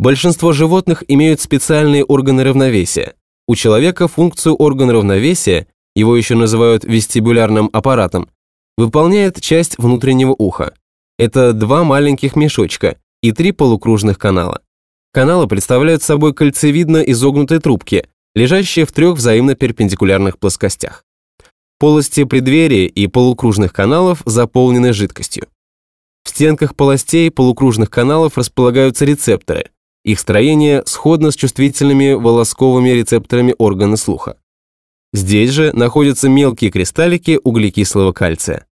Большинство животных имеют специальные органы равновесия. У человека функцию органа равновесия, его еще называют вестибулярным аппаратом, выполняет часть внутреннего уха. Это 2 маленьких мешочка и 3 полукружных канала. Каналы представляют собой кольцевидно изогнутые трубки, лежащие в 3 взаимно перпендикулярных плоскостях. Полости преддверия и полукружных каналов заполнены жидкостью. В стенках полостей полукружных каналов располагаются рецепторы. Их строение сходно с чувствительными волосковыми рецепторами органа слуха. Здесь же находятся мелкие кристаллики углекислого кальция.